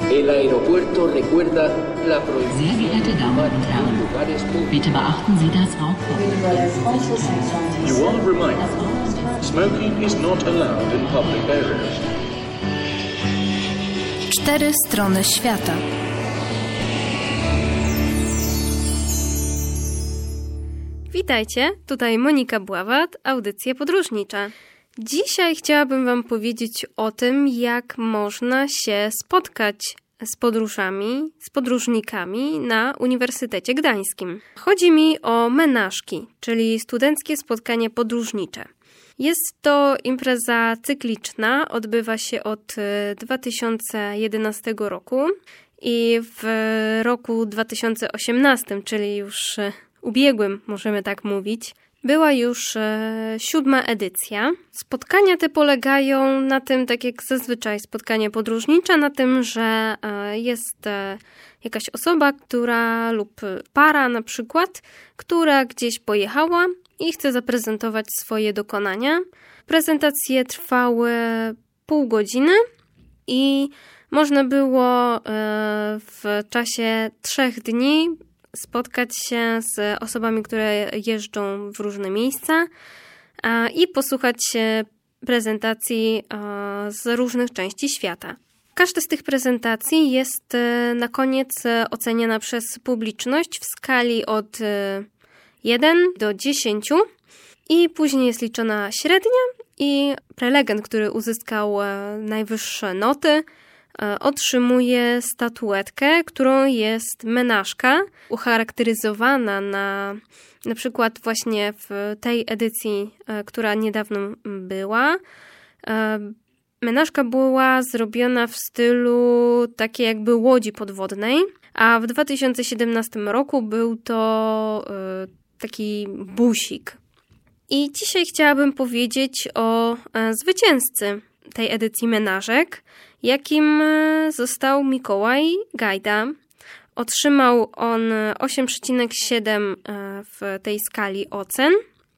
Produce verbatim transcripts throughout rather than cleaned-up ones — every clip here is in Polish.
El aeropuerto recuerda la prohibición. Sehr geehrte Damen und Herren, bitte beachten Sie das Rauchverbot. You are reminded, smoking is not allowed in public areas. Cztery strony świata. Witajcie, tutaj Monika Bławat, Audycje Podróżnicze. Dzisiaj chciałabym Wam powiedzieć o tym, jak można się spotkać z podróżami, z podróżnikami na Uniwersytecie Gdańskim. Chodzi mi o menażki, czyli studenckie spotkanie podróżnicze. Jest to impreza cykliczna, odbywa się od dwa tysiące jedenastego roku i w roku dwa tysiące osiemnastym, czyli już ubiegłym, możemy tak mówić, była już e, siódma edycja. Spotkania te polegają na tym, tak jak zazwyczaj spotkanie podróżnicze, na tym, że e, jest e, jakaś osoba, która lub para na przykład, która gdzieś pojechała i chce zaprezentować swoje dokonania. Prezentacje trwały pół godziny i można było e, w czasie trzech dni spotkać się z osobami, które jeżdżą w różne miejsca i posłuchać prezentacji z różnych części świata. Każda z tych prezentacji jest na koniec oceniana przez publiczność w skali od jeden do dziesięciu i później jest liczona średnia i prelegent, który uzyskał najwyższe noty, otrzymuje statuetkę, którą jest menażka, ucharakteryzowana na na przykład właśnie w tej edycji, która niedawno była. Menażka była zrobiona w stylu takiej jakby łodzi podwodnej, a w dwa tysiące siedemnastym roku był to taki busik. I dzisiaj chciałabym powiedzieć o zwycięzcy tej edycji menażek, jakim został Mikołaj Gajda. Otrzymał on osiem przecinek siedem w tej skali ocen,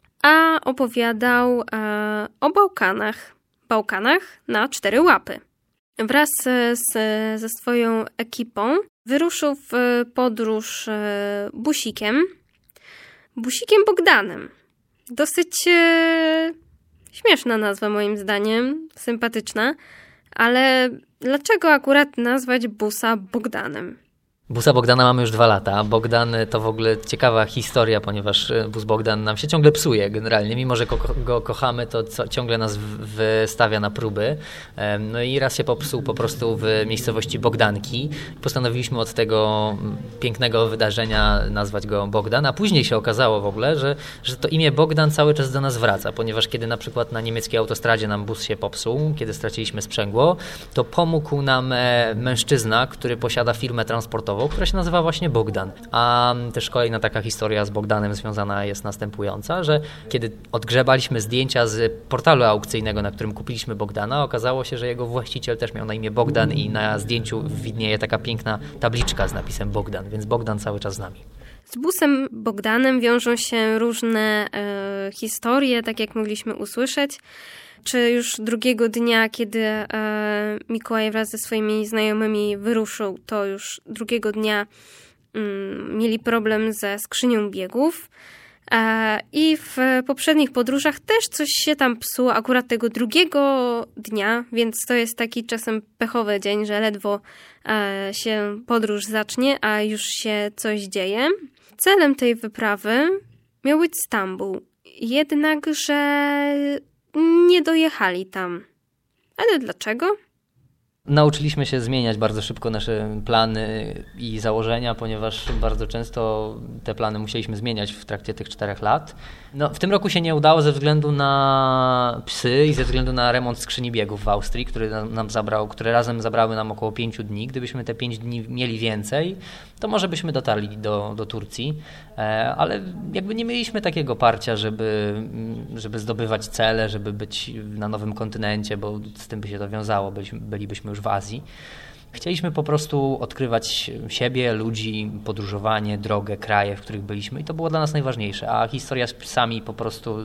a opowiadał o Bałkanach. Bałkanach na cztery łapy. Wraz z, ze swoją ekipą wyruszył w podróż busikiem. Busikiem Bogdanem. Dosyć e, śmieszna nazwa moim zdaniem, sympatyczna. Ale dlaczego akurat nazwać busa Bogdanem? Busa Bogdana mamy już dwa lata. Bogdan to w ogóle ciekawa historia, ponieważ bus Bogdan nam się ciągle psuje generalnie. Mimo że go, go kochamy, to co, ciągle nas wystawia na próby. No i raz się popsuł po prostu w miejscowości Bogdanki. Postanowiliśmy od tego pięknego wydarzenia nazwać go Bogdan, a później się okazało w ogóle, że, że to imię Bogdan cały czas do nas wraca, ponieważ kiedy na przykład na niemieckiej autostradzie nam bus się popsuł, kiedy straciliśmy sprzęgło, to pomógł nam mężczyzna, który posiada firmę transportową, która się nazywa właśnie Bogdan. A też kolejna taka historia z Bogdanem związana jest następująca, że kiedy odgrzebaliśmy zdjęcia z portalu aukcyjnego, na którym kupiliśmy Bogdana, okazało się, że jego właściciel też miał na imię Bogdan i na zdjęciu widnieje taka piękna tabliczka z napisem Bogdan, więc Bogdan cały czas z nami. Z busem Bogdanem wiążą się różne e, historie, tak jak mogliśmy usłyszeć. Czy już drugiego dnia, kiedy e, Mikołaj wraz ze swoimi znajomymi wyruszył, to już drugiego dnia mm, mieli problem ze skrzynią biegów. E, I w poprzednich podróżach też coś się tam psuło akurat tego drugiego dnia, więc to jest taki czasem pechowy dzień, że ledwo e, się podróż zacznie, a już się coś dzieje. Celem tej wyprawy miał być Stambuł, jednakże nie dojechali tam. Ale dlaczego? Nauczyliśmy się zmieniać bardzo szybko nasze plany i założenia, ponieważ bardzo często te plany musieliśmy zmieniać w trakcie tych czterech lat. No, w tym roku się nie udało ze względu na psy i ze względu na remont skrzyni biegów w Austrii, który nam, nam zabrał, które razem zabrały nam około pięciu dni. Gdybyśmy te pięć dni mieli więcej, to może byśmy dotarli do, do Turcji, e, ale jakby nie mieliśmy takiego parcia, żeby, żeby zdobywać cele, żeby być na nowym kontynencie, bo z tym by się to wiązało, byliśmy, bylibyśmy już w Azji. Chcieliśmy po prostu odkrywać siebie, ludzi, podróżowanie, drogę, kraje, w których byliśmy i to było dla nas najważniejsze, a historia z psami po prostu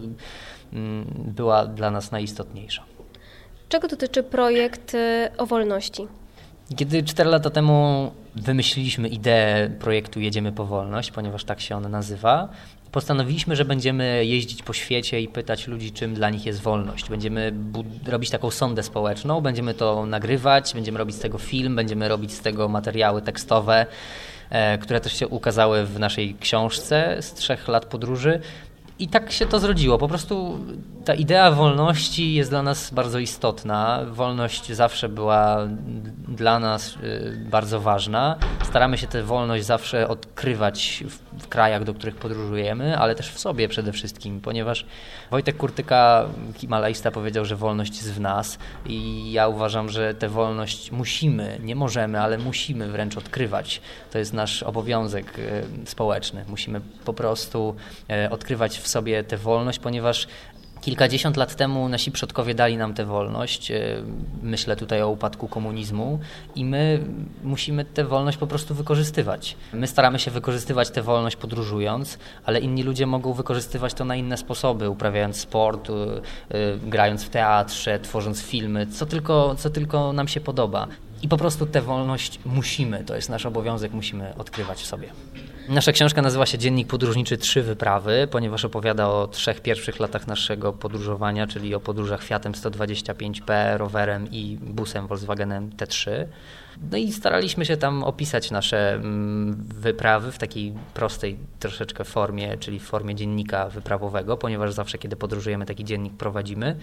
była dla nas najistotniejsza. Czego dotyczy projekt o wolności? Kiedy cztery lata temu wymyśliliśmy ideę projektu Jedziemy po wolność, ponieważ tak się on nazywa, postanowiliśmy, że będziemy jeździć po świecie i pytać ludzi, czym dla nich jest wolność. Będziemy bud- robić taką sondę społeczną, będziemy to nagrywać, będziemy robić z tego film, będziemy robić z tego materiały tekstowe, e, które też się ukazały w naszej książce z trzech lat podróży. I tak się to zrodziło. Po prostu ta idea wolności jest dla nas bardzo istotna. Wolność zawsze była dla nas bardzo ważna. Staramy się tę wolność zawsze odkrywać w krajach, do których podróżujemy, ale też w sobie przede wszystkim, ponieważ Wojtek Kurtyka, himalajsta, powiedział, że wolność jest w nas i ja uważam, że tę wolność musimy, nie możemy, ale musimy wręcz odkrywać. To jest nasz obowiązek społeczny. Musimy po prostu odkrywać w sobie tę wolność, ponieważ kilkadziesiąt lat temu nasi przodkowie dali nam tę wolność. Myślę tutaj o upadku komunizmu i my musimy tę wolność po prostu wykorzystywać. My staramy się wykorzystywać tę wolność podróżując, ale inni ludzie mogą wykorzystywać to na inne sposoby, uprawiając sport, grając w teatrze, tworząc filmy, co tylko, co tylko nam się podoba. I po prostu tę wolność musimy, to jest nasz obowiązek, musimy odkrywać w sobie. Nasza książka nazywa się Dziennik podróżniczy Trzy wyprawy, ponieważ opowiada o trzech pierwszych latach naszego podróżowania, czyli o podróżach Fiatem sto dwadzieścia pięć P, rowerem i busem Volkswagenem T trzy. No i staraliśmy się tam opisać nasze wyprawy w takiej prostej troszeczkę formie, czyli w formie dziennika wyprawowego, ponieważ zawsze, kiedy podróżujemy, taki dziennik prowadzimy.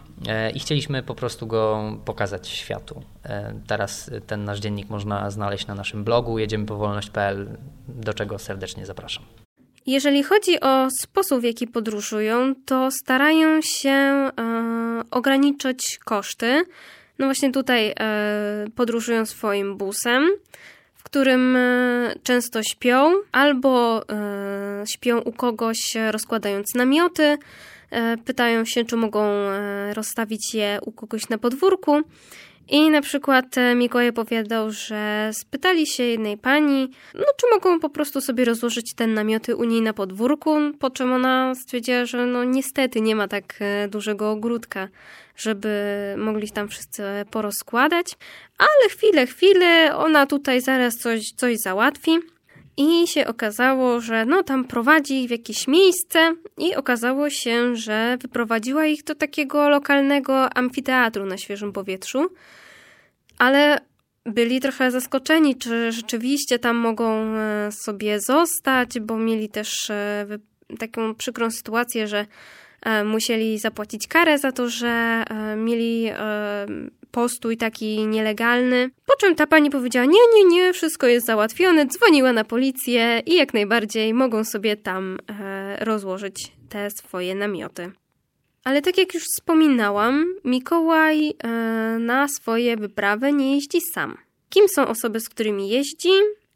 I chcieliśmy po prostu go pokazać światu. Teraz ten nasz dziennik można znaleźć na naszym blogu jedziemy po wolność kropka p l, do czego serdecznie zapraszam. Jeżeli chodzi o sposób, w jaki podróżują, to starają się e, ograniczyć koszty. No właśnie tutaj e, podróżują swoim busem, w którym e, często śpią, albo e, śpią u kogoś, rozkładając namioty. Pytają się, czy mogą rozstawić je u kogoś na podwórku. I na przykład Mikołaj opowiadał, że spytali się jednej pani, no czy mogą po prostu sobie rozłożyć te namioty u niej na podwórku, po czym ona stwierdziła, że no niestety nie ma tak dużego ogródka, żeby mogli tam wszyscy porozkładać. Ale chwilę, chwilę, ona tutaj zaraz coś, coś załatwi. I się okazało, że no tam prowadzi w jakieś miejsce i okazało się, że wyprowadziła ich do takiego lokalnego amfiteatru na świeżym powietrzu, ale byli trochę zaskoczeni, czy rzeczywiście tam mogą sobie zostać, bo mieli też taką przykrą sytuację, że musieli zapłacić karę za to, że mieli postój taki nielegalny. Po czym ta pani powiedziała, nie, nie, nie, wszystko jest załatwione, dzwoniła na policję i jak najbardziej mogą sobie tam rozłożyć te swoje namioty. Ale tak jak już wspominałam, Mikołaj na swoje wyprawy nie jeździ sam. Kim są osoby, z którymi jeździ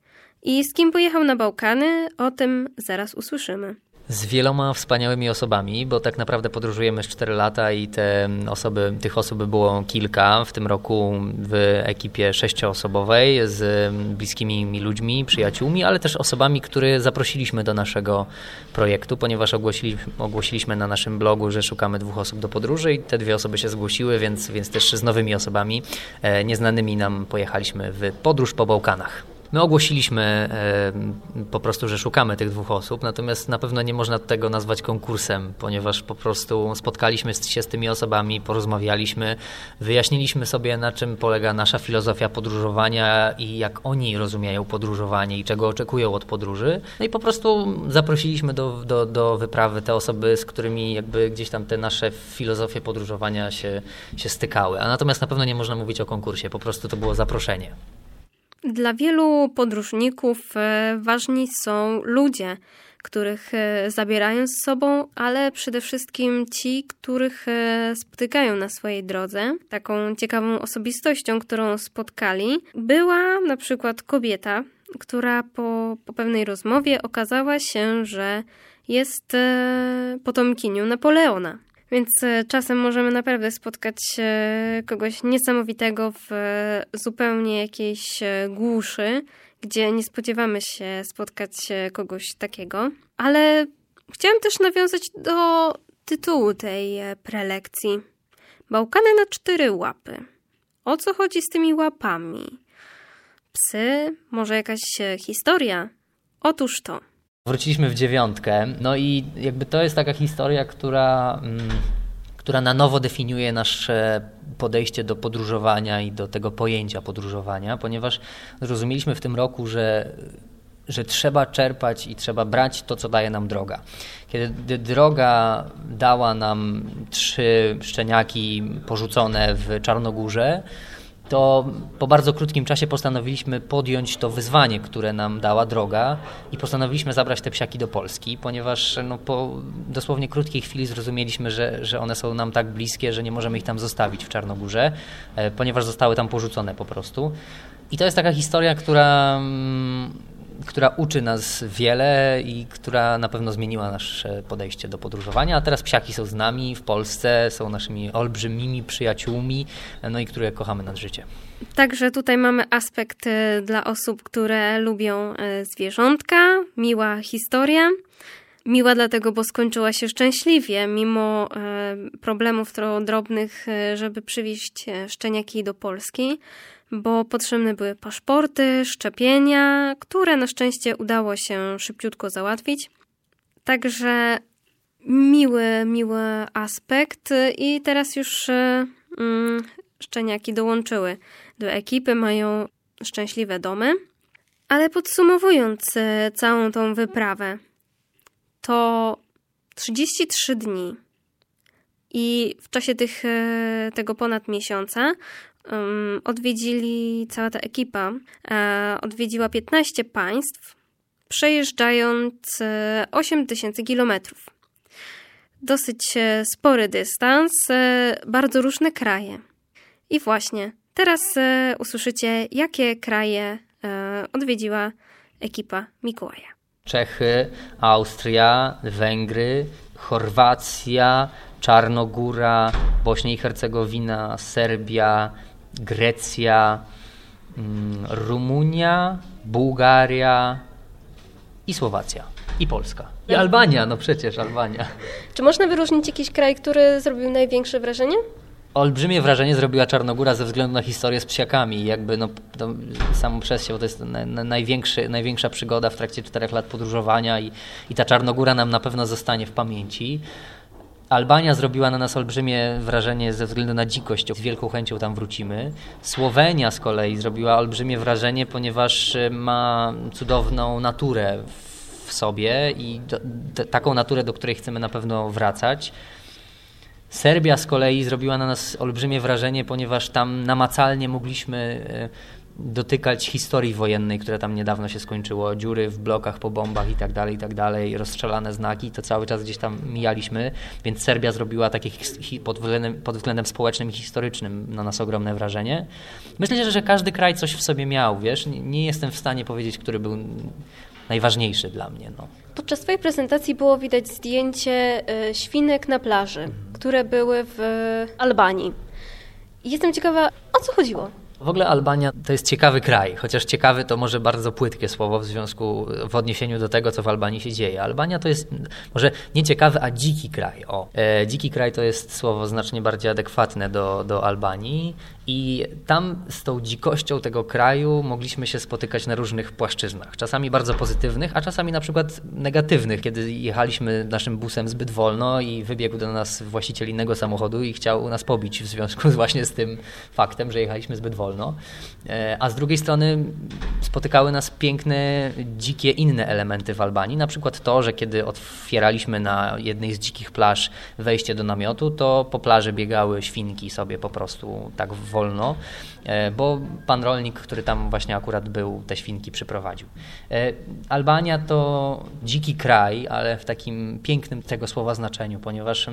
i z kim pojechał na Bałkany, o tym zaraz usłyszymy. Z wieloma wspaniałymi osobami, bo tak naprawdę podróżujemy już cztery lata i te osoby, tych osób było kilka. W tym roku w ekipie sześcioosobowej z bliskimi mi ludźmi, przyjaciółmi, ale też osobami, które zaprosiliśmy do naszego projektu, ponieważ ogłosiliśmy, ogłosiliśmy na naszym blogu, że szukamy dwóch osób do podróży i te dwie osoby się zgłosiły, więc, więc też z nowymi osobami e, nieznanymi nam pojechaliśmy w podróż po Bałkanach. My ogłosiliśmy e, po prostu, że szukamy tych dwóch osób, natomiast na pewno nie można tego nazwać konkursem, ponieważ po prostu spotkaliśmy się z tymi osobami, porozmawialiśmy, wyjaśniliśmy sobie, na czym polega nasza filozofia podróżowania i jak oni rozumieją podróżowanie i czego oczekują od podróży. No i po prostu zaprosiliśmy do, do, do wyprawy te osoby, z którymi jakby gdzieś tam te nasze filozofie podróżowania się, się stykały. A natomiast na pewno nie można mówić o konkursie, po prostu to było zaproszenie. Dla wielu podróżników ważni są ludzie, których zabierają z sobą, ale przede wszystkim ci, których spotykają na swojej drodze. Taką ciekawą osobistością, którą spotkali, była na przykład kobieta, która po, po pewnej rozmowie okazała się, że jest potomkinią Napoleona. Więc czasem możemy naprawdę spotkać kogoś niesamowitego w zupełnie jakiejś głuszy, gdzie nie spodziewamy się spotkać kogoś takiego. Ale chciałam też nawiązać do tytułu tej prelekcji. Bałkany na cztery łapy. O co chodzi z tymi łapami? psy? Może jakaś historia? Otóż to. Wróciliśmy w dziewiątkę, no i jakby to jest taka historia, która, mm, która na nowo definiuje nasze podejście do podróżowania i do tego pojęcia podróżowania, ponieważ zrozumieliśmy w tym roku, że że trzeba czerpać i trzeba brać to, co daje nam droga. Kiedy droga dała nam trzy szczeniaki porzucone w Czarnogórze, to po bardzo krótkim czasie postanowiliśmy podjąć to wyzwanie, które nam dała droga i postanowiliśmy zabrać te psiaki do Polski, ponieważ no, po dosłownie krótkiej chwili zrozumieliśmy, że, że one są nam tak bliskie, że nie możemy ich tam zostawić w Czarnogórze, ponieważ zostały tam porzucone po prostu. I to jest taka historia, która... która uczy nas wiele i która na pewno zmieniła nasze podejście do podróżowania, a teraz psiaki są z nami w Polsce, są naszymi olbrzymimi przyjaciółmi, no i które kochamy nad życie. Także tutaj mamy aspekt dla osób, które lubią zwierzątka, miła historia. Miła dlatego, bo skończyła się szczęśliwie, mimo problemów drobnych, żeby przywieźć szczeniaki do Polski, bo potrzebne były paszporty, szczepienia, które na szczęście udało się szybciutko załatwić. Także miły, miły aspekt i teraz już mm, szczeniaki dołączyły do ekipy, mają szczęśliwe domy. Ale podsumowując całą tą wyprawę, to trzydzieści trzy dni i w czasie tych, tego ponad miesiąca um, odwiedzili, cała ta ekipa e, odwiedziła piętnaście państw, przejeżdżając osiem tysięcy kilometrów. Dosyć spory dystans, bardzo różne kraje. I właśnie teraz usłyszycie, jakie kraje odwiedziła ekipa Mikołaja. Czechy, Austria, Węgry, Chorwacja, Czarnogóra, Bośnia i Hercegowina, Serbia, Grecja, Rumunia, Bułgaria i Słowacja. I Polska. I Albania, no przecież Albania. Czy można wyróżnić jakiś kraj, który zrobił największe wrażenie? Olbrzymie wrażenie zrobiła Czarnogóra ze względu na historię z psiakami. Jakby no, to samo przez się, bo to jest na, na największy, największa przygoda w trakcie czterech lat podróżowania i, i ta Czarnogóra nam na pewno zostanie w pamięci. Albania zrobiła na nas olbrzymie wrażenie ze względu na dzikość. Z wielką chęcią tam wrócimy. Słowenia z kolei zrobiła olbrzymie wrażenie, ponieważ ma cudowną naturę w sobie i do, do, taką naturę, do której chcemy na pewno wracać. Serbia z kolei zrobiła na nas olbrzymie wrażenie, ponieważ tam namacalnie mogliśmy dotykać historii wojennej, która tam niedawno się skończyło. Dziury w blokach po bombach i tak dalej, i tak dalej, rozstrzelane znaki, to cały czas gdzieś tam mijaliśmy, więc Serbia zrobiła takie pod względem, pod względem społecznym i historycznym na nas ogromne wrażenie. Myślę, że każdy kraj coś w sobie miał, wiesz, nie, nie jestem w stanie powiedzieć, który był najważniejszy dla mnie. No. Podczas twojej prezentacji było widać zdjęcie y, świnek na plaży, które były w Albanii. I jestem ciekawa, o co chodziło? W ogóle Albania to jest ciekawy kraj, chociaż ciekawy to może bardzo płytkie słowo w związku, w odniesieniu do tego, co w Albanii się dzieje. Albania to jest może nie ciekawy, a dziki kraj. O, e, dziki kraj to jest słowo znacznie bardziej adekwatne do, do Albanii i tam z tą dzikością tego kraju mogliśmy się spotykać na różnych płaszczyznach. Czasami bardzo pozytywnych, a czasami na przykład negatywnych, kiedy jechaliśmy naszym busem zbyt wolno i wybiegł do nas właściciel innego samochodu i chciał nas pobić w związku właśnie z tym faktem, że jechaliśmy zbyt wolno. A z drugiej strony spotykały nas piękne, dzikie inne elementy w Albanii. Na przykład to, że kiedy otwieraliśmy na jednej z dzikich plaż wejście do namiotu, to po plaży biegały świnki sobie po prostu tak wolno, bo pan rolnik, który tam właśnie akurat był, te świnki przyprowadził. Albania to dziki kraj, ale w takim pięknym tego słowa znaczeniu, ponieważ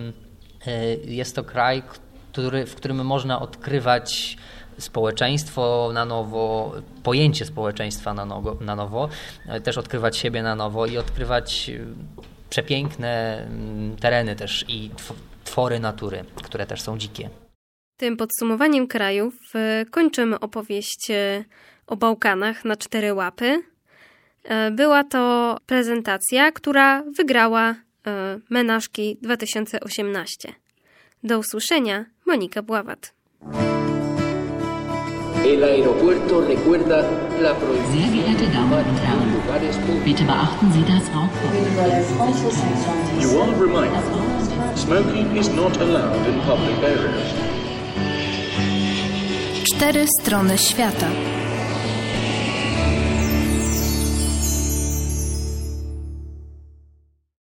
jest to kraj, który, w którym można odkrywać społeczeństwo na nowo, pojęcie społeczeństwa na nowo, na nowo, też odkrywać siebie na nowo i odkrywać przepiękne tereny też i twory natury, które też są dzikie. Tym podsumowaniem krajów kończymy opowieść o Bałkanach na cztery łapy. Była to prezentacja, która wygrała Menażki dwa tysiące osiemnaście. Do usłyszenia, Monika Bławat. El aeropuerto recuerda la Sehr prohibición geehrte de Damen fumar und en Herren, lugares públicos. bitte beachten Sie das Rauchverbot. You are reminded, smoking is not allowed in public areas. Cztery strony świata.